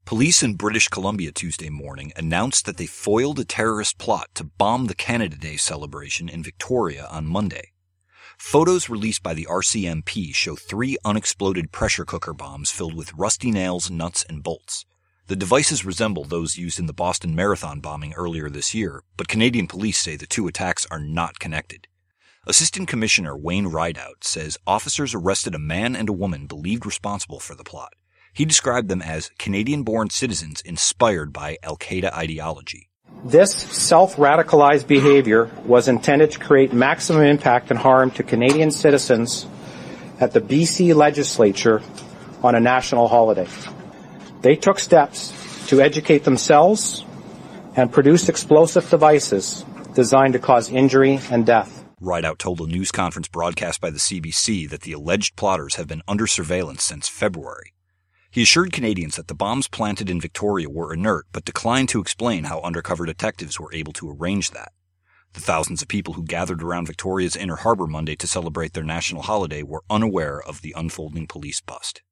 Police in British Columbia Tuesday morning announced that they foiled a terrorist plot to bomb the Canada Day celebration in Victoria on Monday. Photos released by the RCMP show 3 unexploded pressure cooker bombs filled with rusty nails, nuts, and bolts. The devices resemble those used in the Boston Marathon bombing earlier this year, but Canadian police say the 2 attacks are not connected. Assistant Commissioner Wayne Rideout says officers arrested a man and a woman believed responsible for the plot. He described them as Canadian-born citizens inspired by Al-Qaeda ideology. This self-radicalized behavior was intended to create maximum impact and harm to Canadian citizens at the BC legislature on a national holiday. They took steps to educate themselves and produce explosive devices designed to cause injury and death. Rideout told a news conference broadcast by the CBC that the alleged plotters have been under surveillance since February. He assured Canadians that the bombs planted in Victoria were inert, but declined to explain how undercover detectives were able to arrange that. The thousands of people who gathered around Victoria's Inner Harbour Monday to celebrate their national holiday were unaware of the unfolding police bust.